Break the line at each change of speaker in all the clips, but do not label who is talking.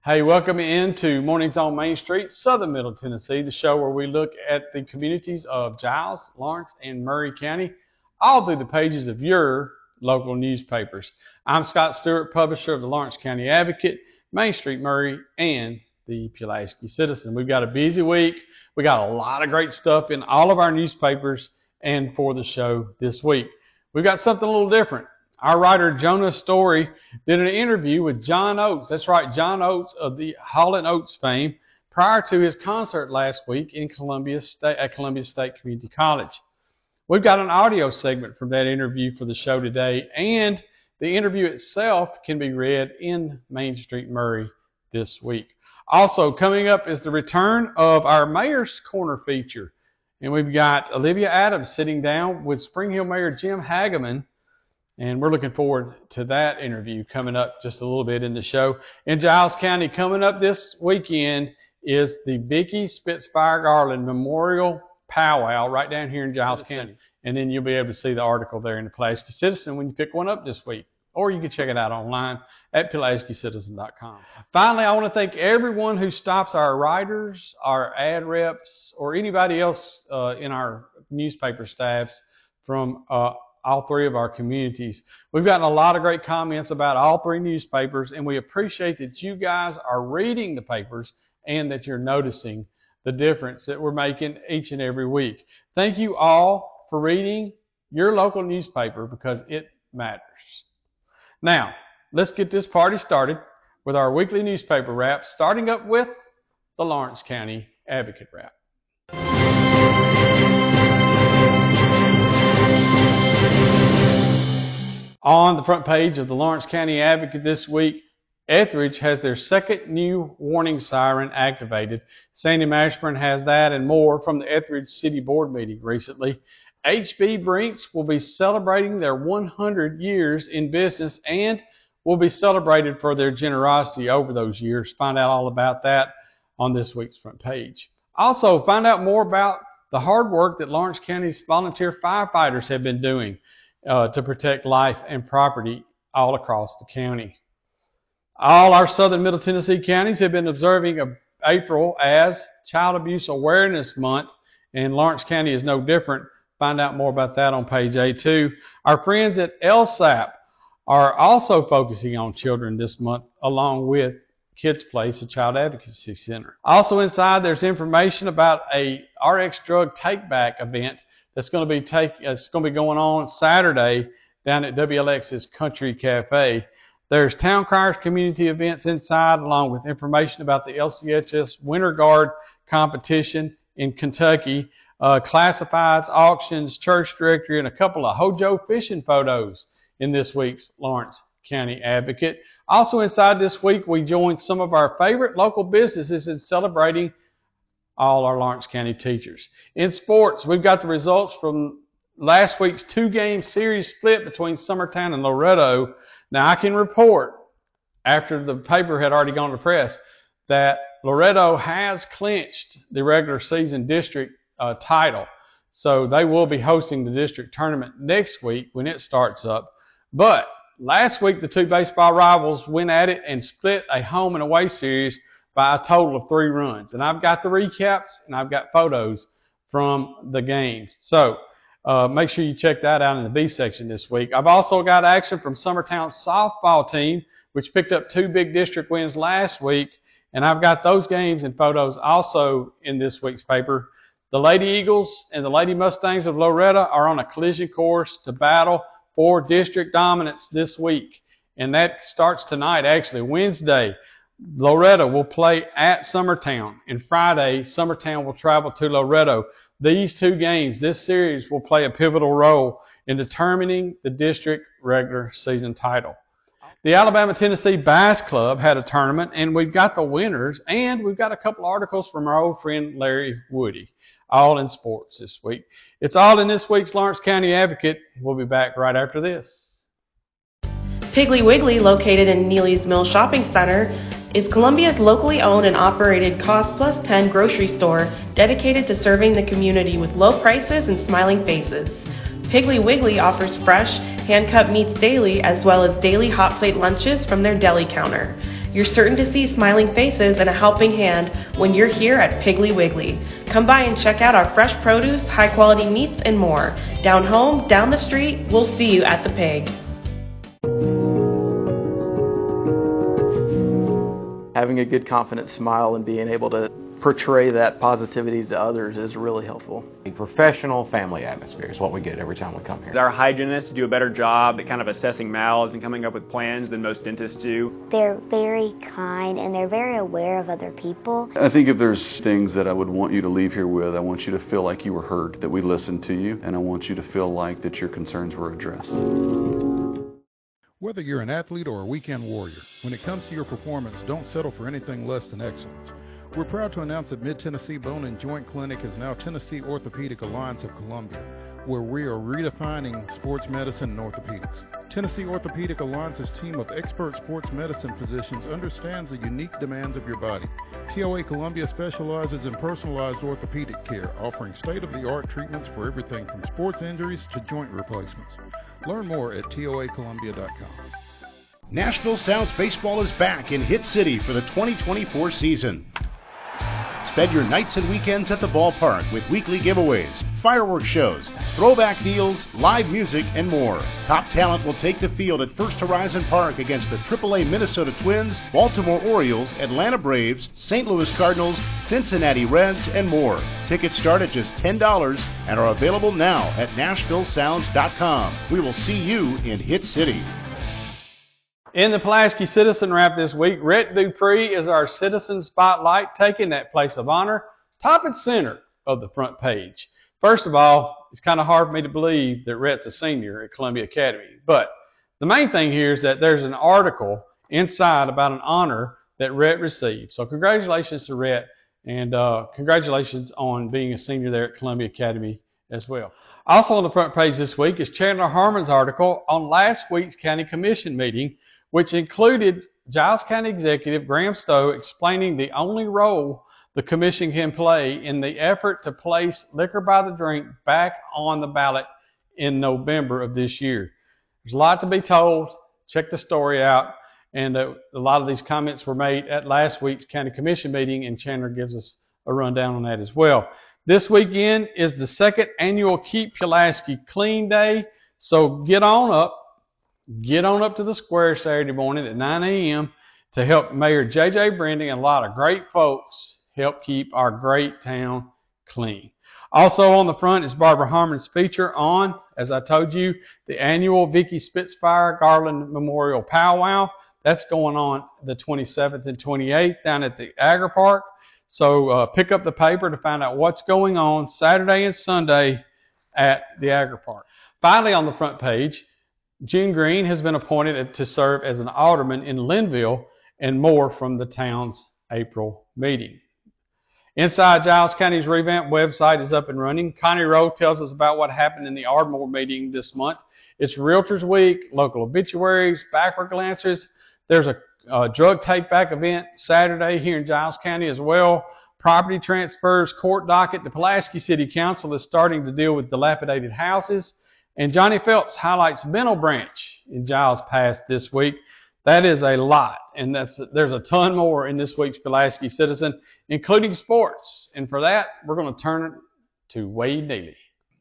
Hey, welcome into Mornings on Main Street, Southern Middle Tennessee, the show where we look at the communities of Giles, Lawrence, and Maury County, all through the pages of your local newspapers. I'm Scott Stewart, publisher of the Lawrence County Advocate, Main Street Maury, and the Pulaski Citizen. We've got a busy week. We got a lot of great stuff in all of our newspapers and for the show this week. We've got something a little different. Our writer, Jonah Story, did an interview with John Oates. That's right, John Oates of the Hall & Oates fame, prior to his concert last week in Columbia State Community College. We've got an audio segment from that interview for the show today, and the interview itself can be read in Main Street Maury this week. Also, coming up is the return of our Mayor's Corner feature, and we've got Olivia Adams sitting down with Spring Hill Mayor Jim Hageman. And we're looking forward to that interview coming up just a little bit in the show. In Giles County, coming up this weekend is the Vicki Spitfire Garland Memorial Powwow right down here in Giles County. And then you'll be able to see the article there in the Pulaski Citizen when you pick one up this week. Or you can check it out online at PulaskiCitizen.com. Finally, I want to thank everyone who stops our writers, our ad reps, or anybody else in our newspaper staffs from all three of our communities. We've gotten a lot of great comments about all three newspapers, and we appreciate that you guys are reading the papers and that you're noticing the difference that we're making each and every week. Thank you all for reading your local newspaper because it matters. Now, let's get this party started with our weekly newspaper wrap, starting up with the Lawrence County Advocate wrap. On the front page of the Lawrence County Advocate this week, Etheridge has their second new warning siren activated. Sandy Mashburn has that and more from the Etheridge City Board meeting recently. H.B. Brinks will be celebrating their 100 years in business and will be celebrated for their generosity over those years. Find out all about that on this week's front page. Also, find out more about the hard work that Lawrence County's volunteer firefighters have been doing to protect life and property all across the county. All our southern Middle Tennessee counties have been observing April as Child Abuse Awareness Month, and Lawrence County is no different. Find out more about that on page A2. Our friends at LSAP are also focusing on children this month, along with Kids Place, a child advocacy center. Also inside, there's information about a RX drug take-back event that's going to be going on Saturday down at WLX's Country Cafe. There's town criers community events inside, along with information about the LCHS Winter Guard competition in Kentucky, classifieds, auctions, church directory, and a couple of Hojo fishing photos in this week's Lawrence County Advocate. Also inside this week, we joined some of our favorite local businesses in celebrating all our Lawrence County teachers. In sports, we've got the results from last week's two-game series split between Summertown and Loretto. Now, I can report, after the paper had already gone to press, that Loretto has clinched the regular season district title. So they will be hosting the district tournament next week when it starts up. But last week, the two baseball rivals went at it and split a home and away series by a total of 3 runs. And I've got the recaps and I've got photos from the games. So make sure you check that out in the B section this week. I've also got action from Summertown's softball team, which picked up 2 big district wins last week. And I've got those games and photos also in this week's paper. The Lady Eagles and the Lady Mustangs of Loretto are on a collision course to battle for district dominance this week. And that starts tonight, actually, Wednesday. Loretto will play at Summertown, and Friday, Summertown will travel to Loretto. These 2 games, this series, will play a pivotal role in determining the district regular season title. The Alabama-Tennessee Bass Club had a tournament, and we've got the winners, and we've got a couple articles from our old friend Larry Woody, all in sports this week. It's all in this week's Lawrence County Advocate. We'll be back right after this.
Piggly Wiggly, located in Neely's Mill Shopping Center, is Columbia's locally owned and operated Cost Plus 10 grocery store dedicated to serving the community with low prices and smiling faces. Piggly Wiggly offers fresh, hand-cut meats daily as well as daily hot plate lunches from their deli counter. You're certain to see smiling faces and a helping hand when you're here at Piggly Wiggly. Come by and check out our fresh produce, high-quality meats, and more. Down home, down the street, we'll see you at the Pig.
Having a good, confident smile and being able to portray that positivity to others is really helpful.
A professional family atmosphere is what we get every time we come here.
Our hygienists do a better job at kind of assessing mouths and coming up with plans than most dentists do.
They're very kind and they're very aware of other people.
I think if there's things that I would want you to leave here with, I want you to feel like you were heard, that we listened to you, and I want you to feel like that your concerns were addressed.
Whether you're an athlete or a weekend warrior, when it comes to your performance, don't settle for anything less than excellence. We're proud to announce that Mid-Tennessee Bone and Joint Clinic is now Tennessee Orthopedic Alliance of Columbia, where we are redefining sports medicine and orthopedics. Tennessee Orthopedic Alliance's team of expert sports medicine physicians understands the unique demands of your body. TOA Columbia specializes in personalized orthopedic care, offering state-of-the-art treatments for everything from sports injuries to joint replacements. Learn more at toacolumbia.com.
Nashville Sounds Baseball is back in Hit City for the 2024 season. Spend your nights and weekends at the ballpark with weekly giveaways, fireworks shows, throwback deals, live music, and more. Top talent will take the field at First Horizon Park against the AAA Minnesota Twins, Baltimore Orioles, Atlanta Braves, St. Louis Cardinals, Cincinnati Reds, and more. Tickets start at just $10 and are available now at NashvilleSounds.com. We will see you in Hit City.
In the Pulaski Citizen Wrap this week, Rhett Dupree is our Citizen Spotlight, taking that place of honor, top and center of the front page. First of all, it's kind of hard for me to believe that Rhett's a senior at Columbia Academy. But the main thing here is that there's an article inside about an honor that Rhett received. So congratulations to Rhett, and congratulations on being a senior there at Columbia Academy as well. Also on the front page this week is Chandler Harmon's article on last week's County Commission meeting, which included Giles County Executive Graham Stowe explaining the only role the Commission can play in the effort to place liquor by the drink back on the ballot in November of this year. There's a lot to be told. Check the story out. And a lot of these comments were made at last week's County Commission meeting, and Chandler gives us a rundown on that as well. This weekend is the second annual Keep Pulaski Clean Day, so get on up to the square Saturday morning at 9 a.m. to help Mayor J.J. Brending and a lot of great folks help keep our great town clean. Also on the front is Barbara Harmon's feature on, as I told you, the annual Vicky Spitfire Garland Memorial Powwow. That's going on the 27th and 28th down at the Agri Park. So pick up the paper to find out what's going on Saturday and Sunday at the Agri Park. Finally on the front page, June Green has been appointed to serve as an alderman in Linville, and more from the town's April meeting. Inside Giles County's revamped website is up and running. Connie Rowe tells us about what happened in the Ardmore meeting this month. It's Realtors Week, local obituaries, backward glances. There's a drug take-back event Saturday here in Giles County as well. Property transfers, court docket. The Pulaski City Council is starting to deal with dilapidated houses. And Johnny Phelps highlights Benno Branch in Giles Pass this week. That is a lot, and there's a ton more in this week's Pulaski Citizen, including sports. And for that, we're going to turn it to Wade Neely.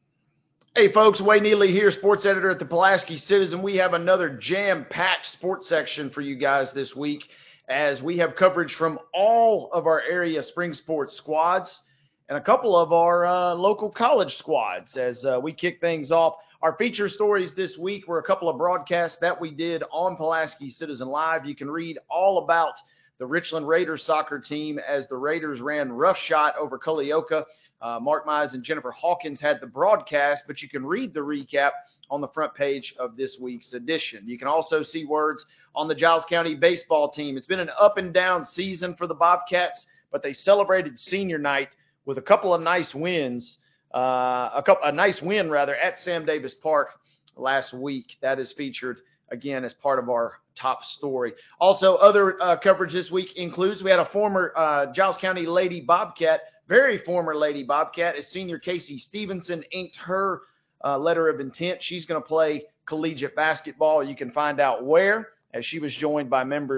Hey folks, Wade Neely here, sports editor at the Pulaski Citizen. We have another jam-packed sports section for you guys this week, as we have coverage from all of our area spring sports squads and a couple of our local college squads as we kick things off. Our feature stories this week were a couple of broadcasts that we did on Pulaski Citizen Live. You can read all about the Richland Raiders soccer team as the Raiders ran roughshod over Culleoka. Mark Mize and Jennifer Hawkins had the broadcast, but you can read the recap on the front page of this week's edition. You can also see words on the Giles County baseball team. It's been an up and down season for the Bobcats, but they celebrated senior night with a couple of nice wins. A nice win at Sam Davis Park last week. That is featured again as part of our top story. Also, other coverage this week includes we had a former Giles County Lady Bobcat, very former Lady Bobcat, as senior Casey Stevenson inked her letter of intent. She's going to play collegiate basketball. You can find out where, as she was joined by members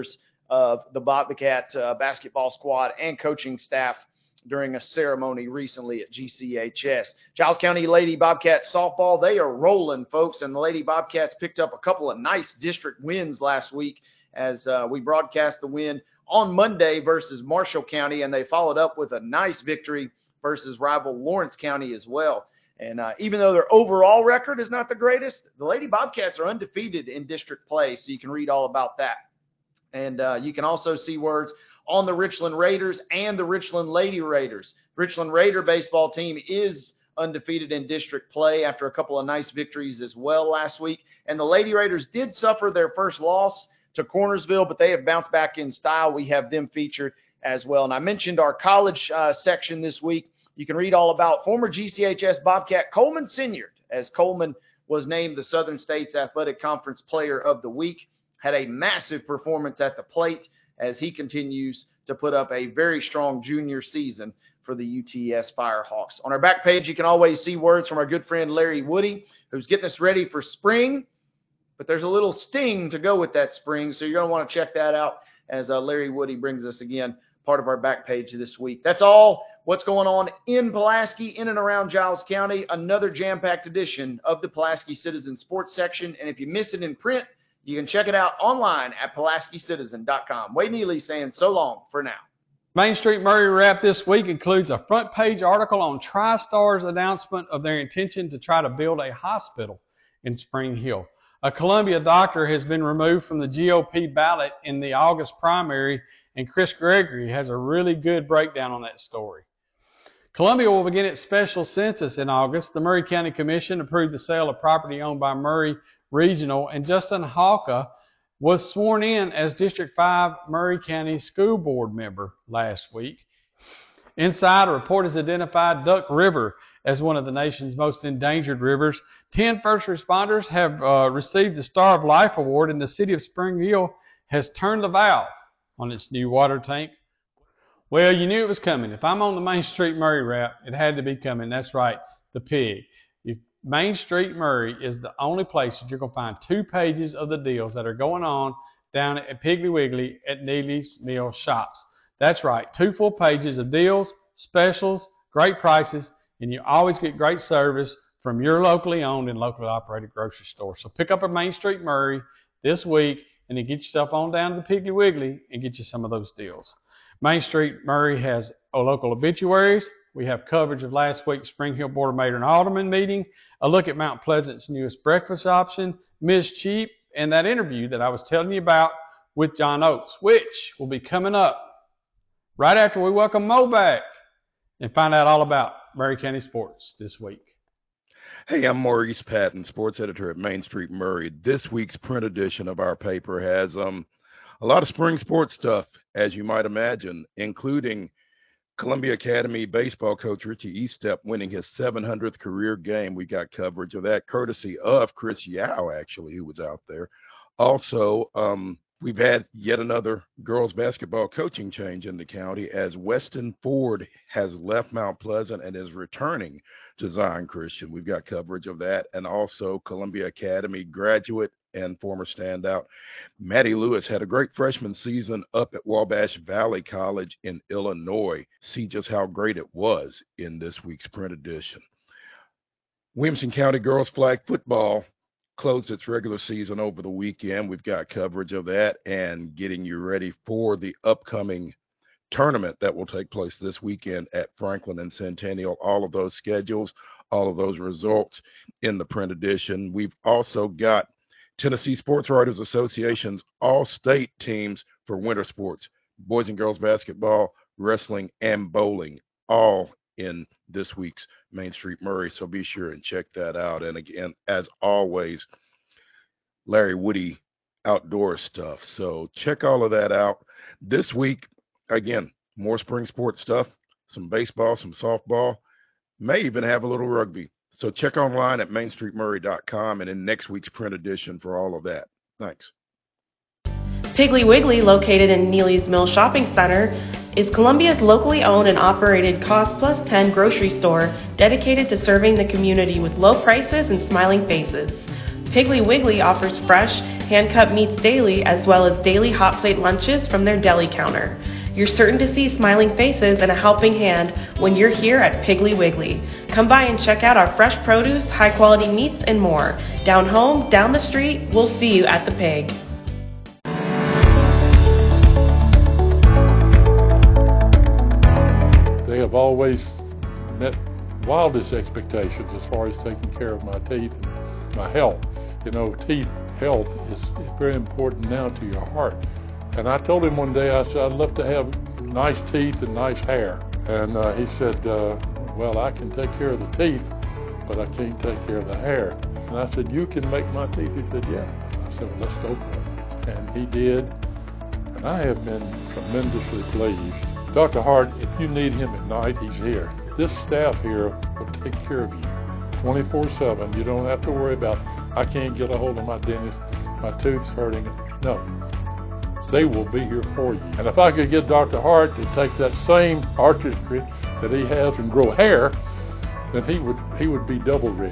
of the Bobcat basketball squad and coaching staff during a ceremony recently at GCHS. Giles County Lady Bobcats softball, they are rolling, folks, and the Lady Bobcats picked up a couple of nice district wins last week as we broadcast the win on Monday versus Marshall County, and they followed up with a nice victory versus rival Lawrence County as well. And even though their overall record is not the greatest, the Lady Bobcats are undefeated in district play, so you can read all about that. And you can also see words on the Richland Raiders and the Richland Lady Raiders. Richland Raider baseball team is undefeated in district play after a couple of nice victories as well last week. And the Lady Raiders did suffer their first loss to Cornersville, but they have bounced back in style. We have them featured as well. And I mentioned our college section this week. You can read all about former GCHS Bobcat Coleman Senior, as Coleman was named the Southern States Athletic Conference Player of the Week. Had a massive performance at the plate as he continues to put up a very strong junior season for the UTS Firehawks. On our back page, you can always see words from our good friend Larry Woody, who's getting us ready for spring. But there's a little sting to go with that spring, so you're going to want to check that out as Larry Woody brings us, again, part of our back page this week. That's all what's going on in Pulaski, in and around Giles County. Another jam-packed edition of the Pulaski Citizen Sports section. And if you miss it in print, you can check it out online at PulaskiCitizen.com. Wade Neely saying so long for now.
Main Street Murray Wrap this week includes a front page article on TriStar's announcement of their intention to try to build a hospital in Spring Hill. A Columbia doctor has been removed from the GOP ballot in the August primary, and Chris Gregory has a really good breakdown on that story. Columbia will begin its special census in August. The Murray County Commission approved the sale of property owned by Murray Regional, and Justin Hawka was sworn in as District 5 Murray County School Board member last week. Inside, a report has identified Duck River as one of the nation's most endangered rivers. 10 first responders have received the Star of Life Award, and the city of Spring Hill has turned the valve on its new water tank. Well, you knew it was coming. If I'm on the Main Street Murray Wrap, it had to be coming. That's right, the pig. Main Street Murray is the only place that you're going to find 2 pages of the deals that are going on down at Piggly Wiggly at Neely's Mill Shops. That's right, 2 full pages of deals, specials, great prices, and you always get great service from your locally owned and locally operated grocery store. So pick up a Main Street Murray this week and then get yourself on down to the Piggly Wiggly and get you some of those deals. Main Street Murray has local obituaries. We have coverage of last week's Spring Hill Board of Mayor and Alderman meeting, a look at Mount Pleasant's newest breakfast option, Ms. Cheap, and that interview that I was telling you about with John Oates, which will be coming up right after we welcome Mo back and find out all about Murray County sports this week.
Hey, I'm Maurice Patton, sports editor at Main Street Murray. This week's print edition of our paper has a lot of spring sports stuff, as you might imagine, including Columbia Academy baseball coach Richie Eastep winning his 700th career game. We got coverage of that courtesy of Chris Yao, actually, who was out there. Also, we've had yet another girls basketball coaching change in the county as Weston Ford has left Mount Pleasant and is returning to Zion Christian. We've got coverage of that. And also Columbia Academy graduate and former standout Maddie Lewis had a great freshman season up at Wabash Valley College in Illinois. See just how great it was in this week's print edition. Williamson County girls flag football closed its regular season over the weekend. We've got coverage of that and getting you ready for the upcoming tournament that will take place this weekend at Franklin and Centennial. All of those schedules, all of those results in the print edition. We've also got Tennessee Sports Writers Association's all-state teams for winter sports, boys and girls basketball, wrestling, and bowling, all in this week's Main Street Murray. So be sure and check that out. And again, as always, Larry Woody outdoor stuff. So check all of that out. This week, again, more spring sports stuff, some baseball, some softball, may even have a little rugby. So check online at mainstreetmurray.com and in next week's print edition for all of that. Thanks.
Piggly Wiggly, located in Neely's Mill Shopping Center, is Columbia's locally owned and operated Cost Plus 10 grocery store dedicated to serving the community with low prices and smiling faces. Piggly Wiggly offers fresh, hand-cut meats daily as well as daily hot plate lunches from their deli counter. You're certain to see smiling faces and a helping hand when you're here at Piggly Wiggly. Come by and check out our fresh produce, high-quality meats, and more. Down home, down the street, we'll see you at the Pig.
They have always met wildest expectations as far as taking care of my teeth and my health. You know, teeth health is very important now to your heart. And I told him one day, I said, I'd love to have nice teeth and nice hair. And he said, well, I can take care of the teeth, but I can't take care of the hair. And I said, you can make my teeth? He said, yeah. I said, well, let's go for it. And he did. And I have been tremendously pleased. Dr. Hart, if you need him at night, he's here. This staff here will take care of you 24/7. You don't have to worry about, I can't get a hold of my dentist, my tooth's hurting. No. They will be here for you. And if I could get Dr. Hart to take that same artistry that he has and grow hair, then he would be double rich.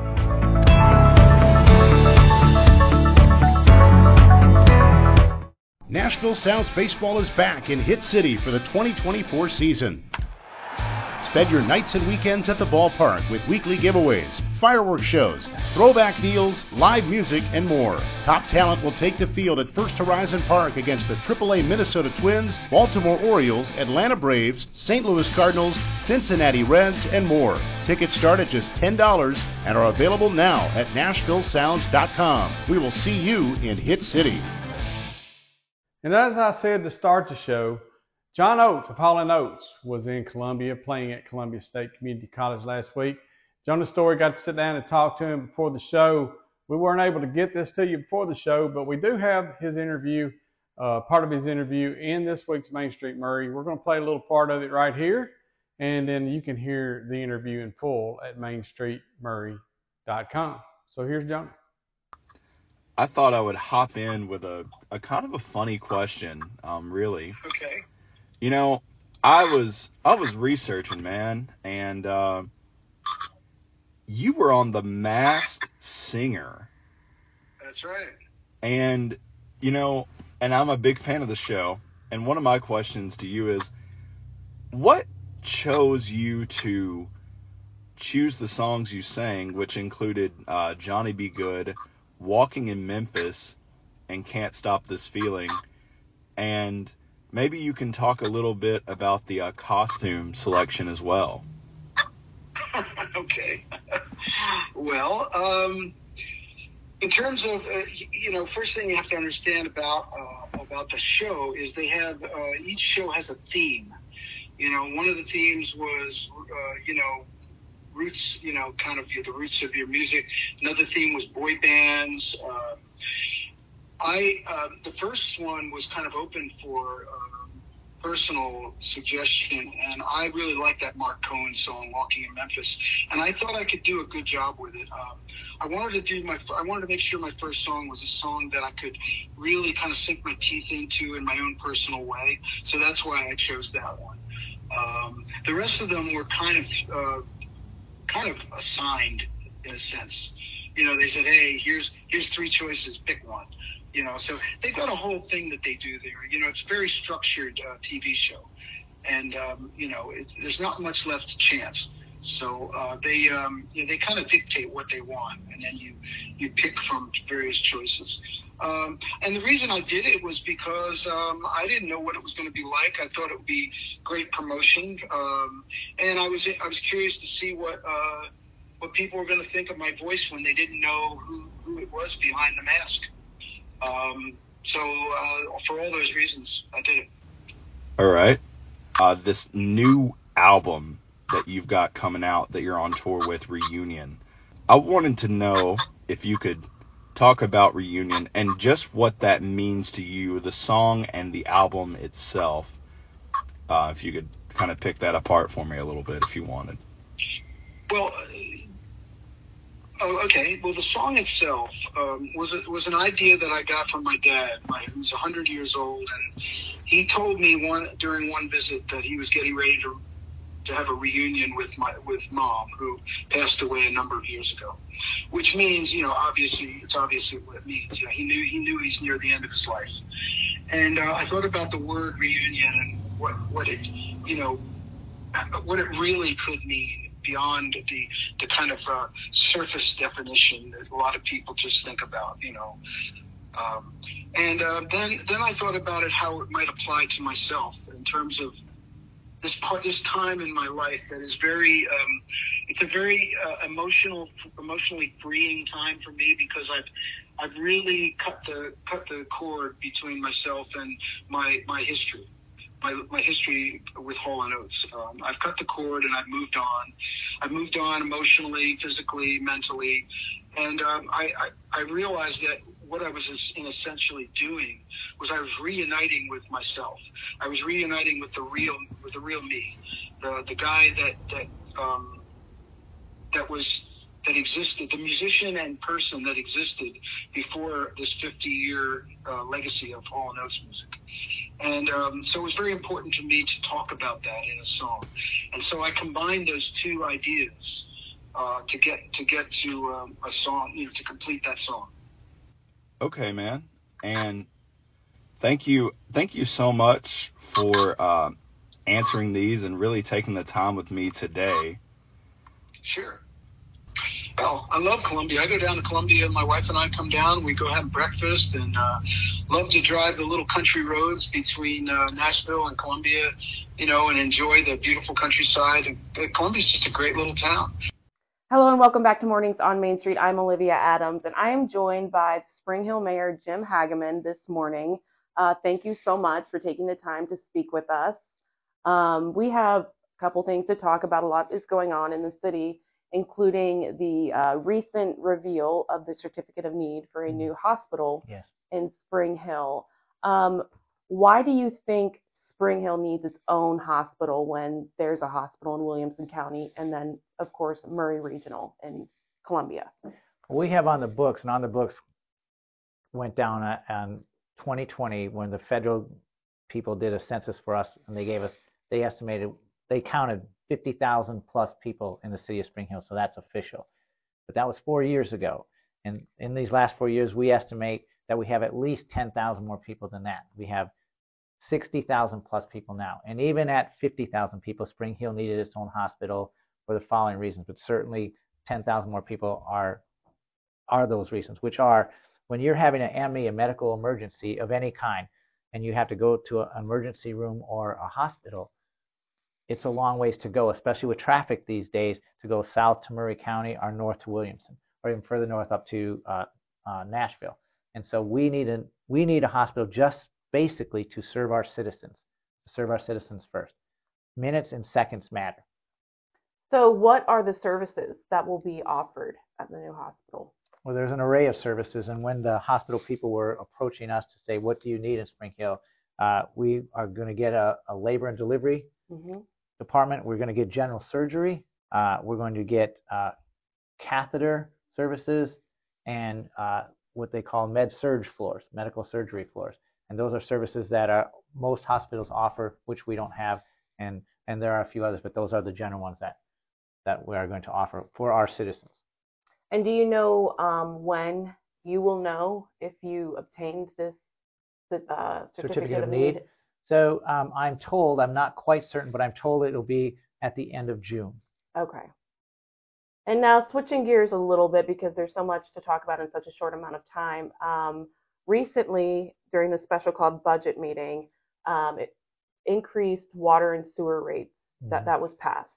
Nashville Sounds Baseball is back in Hit City for the 2024 season. Spend your nights and weekends at the ballpark with weekly giveaways, fireworks shows, throwback deals, live music, and more. Top talent will take the field at First Horizon Park against the AAA Minnesota Twins, Baltimore Orioles, Atlanta Braves, St. Louis Cardinals, Cincinnati Reds, and more. Tickets start at just $10 and are available now at NashvilleSounds.com. We will see you in Hit City.
And as I said to start the show, John Oates of Hall & Oates was in Columbia playing at Columbia State Community College last week. Jonah Story got to sit down and talk to him before the show. We weren't able to get this to you before the show, but we do have his interview, part of his interview in this week's Main Street Murray. We're going to play a little part of it right here, and then you can hear the interview in full at mainstreetmurray.com. So here's Jonah.
I thought I would hop in with a kind of a funny question, really.
Okay.
You know, I was researching, man, and you were on The Masked Singer.
That's right.
And, you know, and I'm a big fan of the show, and one of my questions to you is, what chose you to choose the songs you sang, which included Johnny B. Good, Walking in Memphis, and Can't Stop This Feeling, and maybe you can talk a little bit about the costume selection as well.
Okay. Well, in terms of, you know, first thing you have to understand about the show is they have, each show has a theme. You know, one of the themes was, you know, roots, you know, kind of the roots of your music. Another theme was boy bands. The first one was kind of open for personal suggestion, and I really liked that Mark Cohen song, "Walking in Memphis," and I thought I could do a good job with it. I wanted to make sure my first song was a song that I could really kind of sink my teeth into in my own personal way, so that's why I chose that one. The rest of them were kind of assigned in a sense. You know, they said, "Hey, here's 3 choices, pick one." You know, so they've got a whole thing that they do there. You know, it's a very structured TV show, and you know, there's not much left to chance. So they kind of dictate what they want, and then you pick from various choices. And the reason I did it was because I didn't know what it was going to be like. I thought it would be great promotion, and I was curious to see what people were going to think of my voice when they didn't know who it was behind the mask. For all those reasons, I did it.
All right. This new album that you've got coming out that you're on tour with, Reunion, I wanted to know if you could talk about Reunion and just what that means to you, the song and the album itself. If you could kind of pick that apart for me a little bit if you wanted.
Well, okay. Well, the song itself was an idea that I got from my dad, who was 100 years old, and he told me during one visit that he was getting ready to have a reunion with Mom, who passed away a number of years ago. Which means, obviously what it means. He knew he's near the end of his life. And I thought about the word reunion and what it really could mean beyond the kind of surface definition that a lot of people just think about, Then I thought about it, how it might apply to myself in terms of this time in my life that is very, it's a very emotionally freeing time for me, because I've really cut the cord between myself and my history. My history with Hall & Oates. I've cut the cord and I've moved on. I've moved on emotionally, physically, mentally, and I realized that what I was essentially doing was I was reuniting with myself. I was reuniting with the real me, the guy that existed, the musician and person that existed before this 50-year legacy of Hall & Oates music. And so it was very important to me to talk about that in a song. And so I combined those two ideas to get to a song, to complete that song.
Okay, man. And thank you so much for answering these and really taking the time with me today.
Sure. Well, I love Columbia. I go down to Columbia. My wife and I come down. We go have breakfast and love to drive the little country roads between Nashville and Columbia, and enjoy the beautiful countryside. And Columbia's just a great little town.
Hello and welcome back to Mornings on Main Street. I'm Olivia Adams, and I am joined by Spring Hill Mayor Jim Hageman this morning. Thank you so much for taking the time to speak with us. We have a couple things to talk about. A lot is going on in the city, including the recent reveal of the certificate of need for a new hospital in Spring Hill. Why do you think Spring Hill needs its own hospital when there's a hospital in Williamson County and then, of course, Murray Regional in Columbia?
We have on the books went down in 2020 when the federal people did a census for us, and they counted 50,000 plus people in the city of Spring Hill, so that's official. But that was 4 years ago. And in these last 4 years, we estimate that we have at least 10,000 more people than that. We have 60,000 plus people now. And even at 50,000 people, Spring Hill needed its own hospital for the following reasons. But certainly 10,000 more people are those reasons, which are when you're having an ME, a medical emergency of any kind, and you have to go to an emergency room or a hospital, it's a long ways to go, especially with traffic these days, to go south to Murray County or north to Williamson, or even further north up to Nashville. And so we need a hospital just basically to serve our citizens first. Minutes and seconds matter.
So what are the services that will be offered at the new hospital?
Well, there's an array of services, and when the hospital people were approaching us to say, what do you need in Spring Hill, we are going to get a labor and delivery department. We're going to get general surgery. We're going to get catheter services and what they call med-surg floors, medical surgery floors. And those are services that most hospitals offer, which we don't have, and there are a few others, but those are the general ones that we are going to offer for our citizens.
And do you know when you will know if you obtained this certificate of need?
So I'm told, I'm not quite certain, but I'm told it'll be at the end of June.
Okay. And now switching gears a little bit, because there's so much to talk about in such a short amount of time. Recently, during the special called budget meeting, it increased water and sewer rates. That was passed.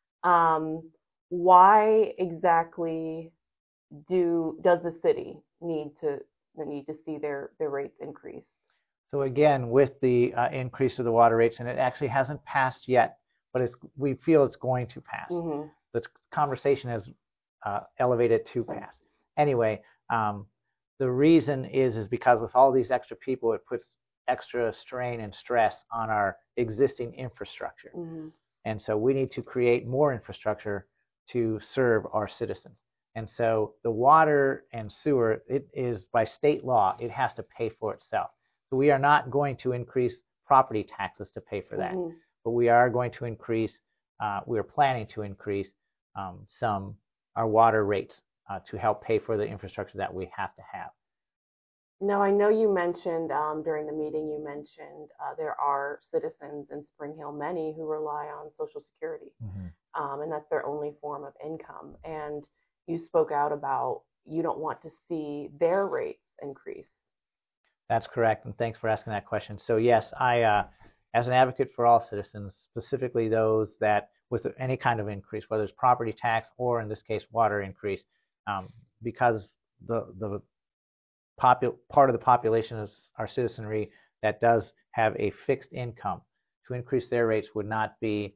Why exactly does the city need to see their rates increase?
So again, with the increase of the water rates, and it actually hasn't passed yet, but we feel it's going to pass. The conversation has elevated to pass. Anyway, the reason is because with all these extra people, it puts extra strain and stress on our existing infrastructure. And so we need to create more infrastructure to serve our citizens. And so the water and sewer, it is by state law, it has to pay for itself. So we are not going to increase property taxes to pay for that, but we are going to increase we're planning to increase our water rates to help pay for the infrastructure that we have to have.
Now, I know you mentioned during the meeting, you mentioned there are citizens in Spring Hill, many who rely on Social Security, and that's their only form of income. And you spoke out about you don't want to see their rates increase.
That's correct, and thanks for asking that question. So yes, I, as an advocate for all citizens, specifically those that with any kind of increase, whether it's property tax or in this case water increase, because the part of the population is our citizenry that does have a fixed income, to increase their rates would not be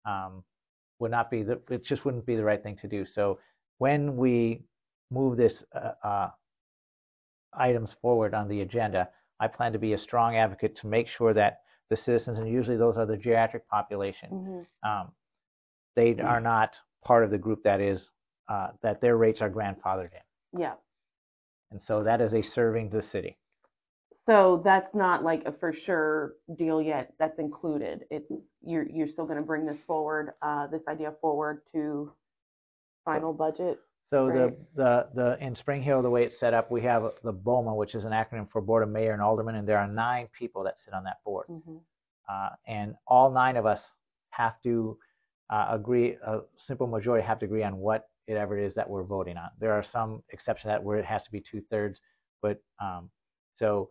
it just wouldn't be the right thing to do. So when we move this items forward on the agenda, I plan to be a strong advocate to make sure that the citizens, and usually those are the geriatric population, they are not part of the group that is that their rates are grandfathered in.
Yeah.
And so that is a serving the city.
So that's not like a for sure deal yet. That's included. It's you're still going to bring this forward, this idea forward to final budget.
So
right?
the in Spring Hill, the way it's set up, we have the BOMA, which is an acronym for Board of Mayor and Aldermen, and there are 9 people that sit on that board. And all 9 of us have to agree, a simple majority have to agree on whatever it is that we're voting on. There are some exceptions that where it has to be 2/3, but so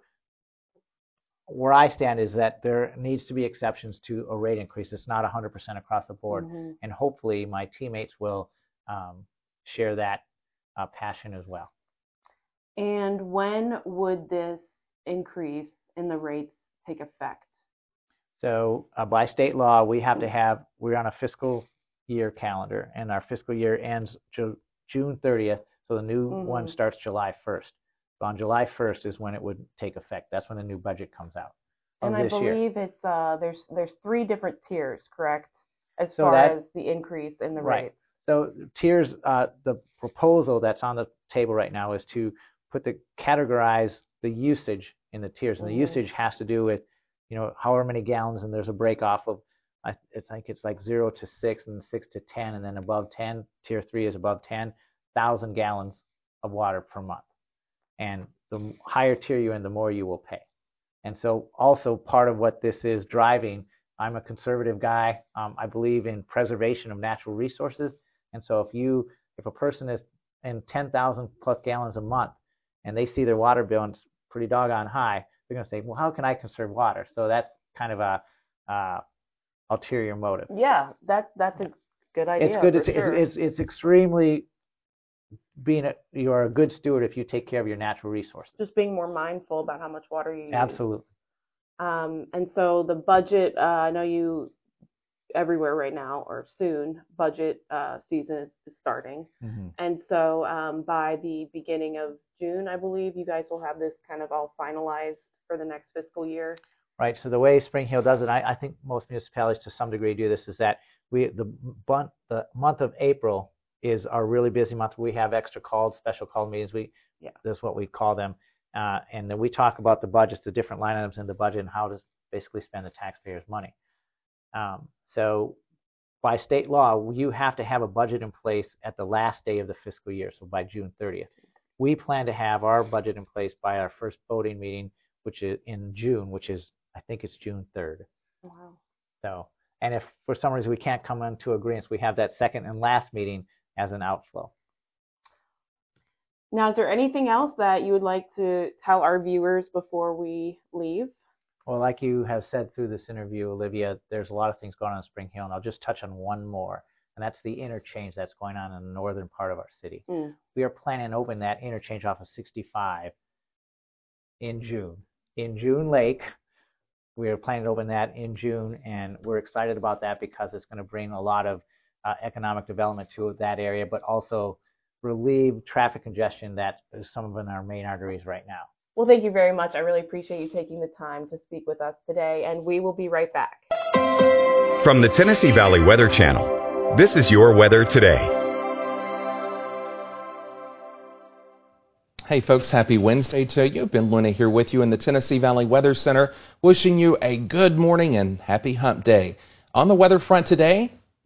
where I stand is that there needs to be exceptions to a rate increase. It's not 100% across the board, and hopefully my teammates will share that passion as well.
And when would this increase in the rates take effect?
So by state law, we have to have, we're on a fiscal year calendar, and our fiscal year ends June 30th, so the new one starts July 1st. So on July 1st is when it would take effect. That's when the new budget comes out.
And I believe it's there's 3 different tiers, correct? As far as the increase in the rates.
So tiers, the proposal that's on the table right now is to categorize the usage in the tiers, and the usage has to do with, however many gallons, and there's a break off of, I think it's like 0 to 6 and 6 to 10, and then above 10, tier 3 is above 10,000 gallons of water per month. And the higher tier you're in, the more you will pay. And so also part of what this is driving, I'm a conservative guy. I believe in preservation of natural resources. And so if a person is in 10,000 plus gallons a month and they see their water bill and it's pretty doggone high, they're going to say, well, how can I conserve water? So that's kind of a ulterior motive.
Yeah, that's a good idea.
It's good.
Sure.
It's extremely you are a good steward if you take care of your natural resources.
Just being more mindful about how much water you use.
Absolutely.
And so the budget, I know you everywhere right now, or soon, budget season is starting. And so by the beginning of June, I believe, you guys will have this kind of all finalized for the next fiscal year.
Right. So the way Spring Hill does it, I think most municipalities to some degree do this, is that the month of April is our really busy month. We have extra called, special call meetings. That's what we call them. And then we talk about the budgets, the different line items in the budget, and how to basically spend the taxpayers' money. So by state law, you have to have a budget in place at the last day of the fiscal year, so by June 30th. We plan to have our budget in place by our first voting meeting, which is in June, which is, I think it's June 3rd.
Wow.
So, and if for some reason we can't come into agreement, we have that second and last meeting as an outflow.
Now, is there anything else that you would like to tell our viewers before we leave?
Well, like you have said through this interview, Olivia, there's a lot of things going on in Spring Hill, and I'll just touch on one more, and that's the interchange that's going on in the northern part of our city. We are planning to open that interchange off of 65 in June. In June Lake, we are planning to open that in June, and we're excited about that because it's going to bring a lot of economic development to that area, but also relieve traffic congestion that is some of in our main arteries right now.
Well, thank you very much. I really appreciate you taking the time to speak with us today, and we will be right back.
From the Tennessee Valley Weather Channel, this is your weather today.
Hey folks, happy Wednesday to you. Ben Luna here with you in the Tennessee Valley Weather Center, wishing you a good morning and happy hump day. On the weather front today,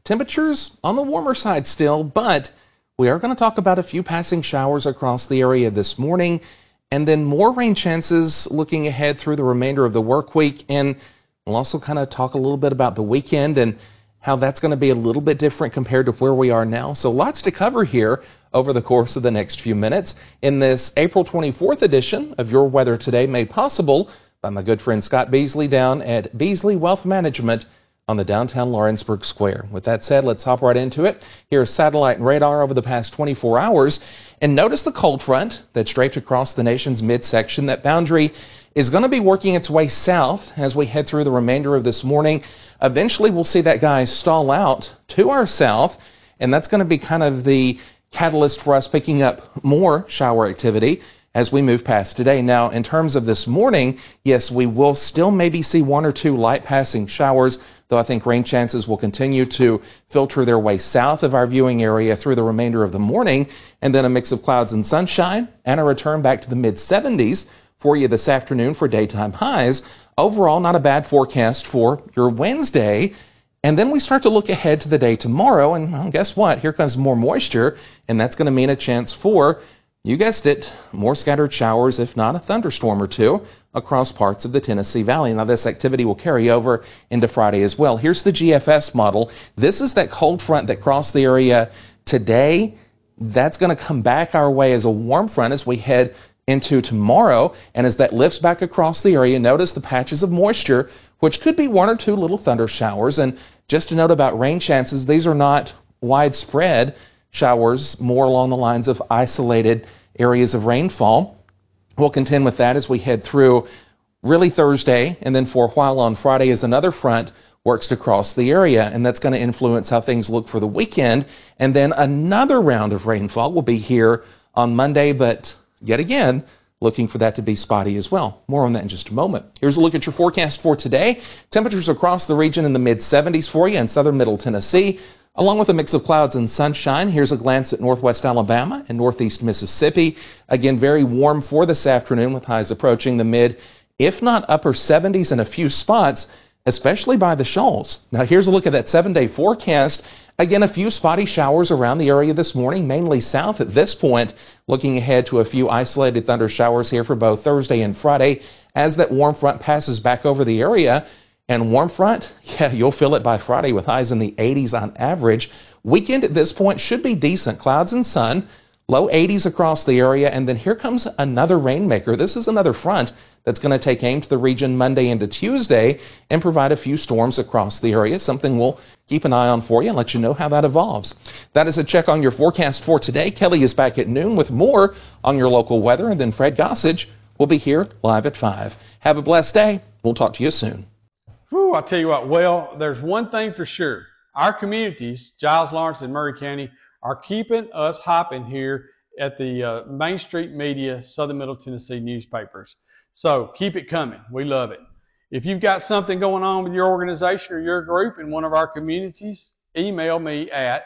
temperatures on the warmer side still, but we are going to talk about a few passing showers across the area this morning, and then more rain chances looking ahead through the remainder of the work week. And we'll also kind of talk a little bit about the weekend and how that's going to be a little bit different compared to where we are now. So lots to cover here over the course of the next few minutes in this April 24th edition of Your Weather Today, made possible by my good friend Scott Beasley down at Beasley Wealth Management on the downtown Lawrenceburg Square. With that said, let's hop right into it. Here's satellite and radar over the past 24 hours. And notice the cold front that's draped across the nation's midsection. That boundary is going to be working its way south as we head through the remainder of this morning. Eventually, we'll see that guy stall out to our south, and that's going to be kind of the catalyst for us picking up more shower activity as we move past today. Now, in terms of this morning, yes, we will still maybe see one or two light passing showers, though I think rain chances will continue to filter their way south of our viewing area through the remainder of the morning, and then a mix of clouds and sunshine, and a return back to the mid-70s for you this afternoon for daytime highs. Overall, not a bad forecast for your Wednesday. And then we start to look ahead to the day tomorrow, and well, guess what? Here comes more moisture, and that's going to mean a chance for, you guessed it, more scattered showers, if not a thunderstorm or two, across parts of the Tennessee Valley. Now, this activity will carry over into Friday as well. Here's the GFS model. This is that cold front that crossed the area today. That's going to come back our way as a warm front as we head into tomorrow, and as that lifts back across the area, notice the patches of moisture, which could be one or two little thunder showers. And just a note about rain chances, these are not widespread showers, more along the lines of isolated areas of rainfall. We'll contend with that as we head through really Thursday, and then for a while on Friday as another front works to cross the area, and that's going to influence how things look for the weekend. And then another round of rainfall will be here on Monday, but yet again, looking for that to be spotty as well. More on that in just a moment. Here's a look at your forecast for today. Temperatures across the region in the mid-70s for you in southern middle Tennessee, along with a mix of clouds and sunshine. Here's a glance at northwest Alabama and northeast Mississippi. Again, very warm for this afternoon with highs approaching the mid, if not upper 70s in a few spots, especially by the Shoals. Now here's a look at that 7-day forecast. Again, a few spotty showers around the area this morning, mainly south at this point. Looking ahead to a few isolated thunder showers here for both Thursday and Friday as that warm front passes back over the area. And warm front, yeah, you'll feel it by Friday with highs in the 80s on average. Weekend at this point should be decent. Clouds and sun, low 80s across the area. And then here comes another rainmaker. This is another front that's going to take aim to the region Monday into Tuesday and provide a few storms across the area, something we'll keep an eye on for you and let you know how that evolves. That is a check on your forecast for today. Kelly is back at noon with more on your local weather, and then Fred Gossage will be here live at 5. Have a blessed day. We'll talk to you soon.
Whew, I'll tell you what, well, there's one thing for sure. Our communities, Giles, Lawrence, and Maury County, are keeping us hopping here at the Main Street Media Southern Middle Tennessee newspapers. So keep it coming. We love it. If you've got something going on with your organization or your group in one of our communities, email me at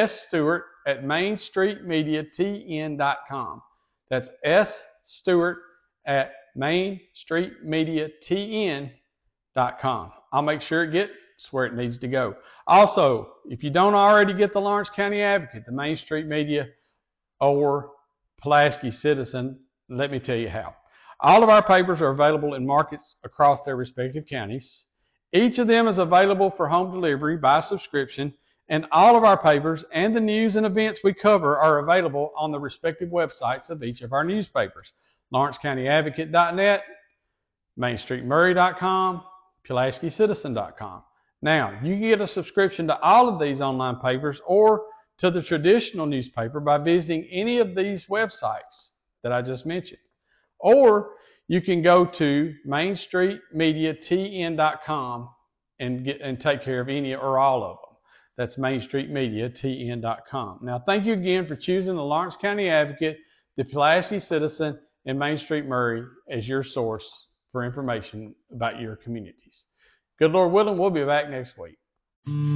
sstewart@mainstreetmediatn.com. That's sstewart@mainstreetmediatn.com. I'll make sure it gets where it needs to go. Also, if you don't already get the Lawrence County Advocate, the Main Street Media, or Pulaski Citizen, let me tell you how. All of our papers are available in markets across their respective counties. Each of them is available for home delivery by subscription, and all of our papers and the news and events we cover are available on the respective websites of each of our newspapers. LawrenceCountyAdvocate.net, MainStreetMurray.com, PulaskiCitizen.com. Now, you can get a subscription to all of these online papers or to the traditional newspaper by visiting any of these websites that I just mentioned. Or you can go to MainStreetMediaTN.com and take care of any or all of them. That's MainStreetMediaTN.com. Now, thank you again for choosing the Lawrence County Advocate, the Pulaski Citizen, and Main Street Murray as your source for information about your communities. Good Lord willing, we'll be back next week.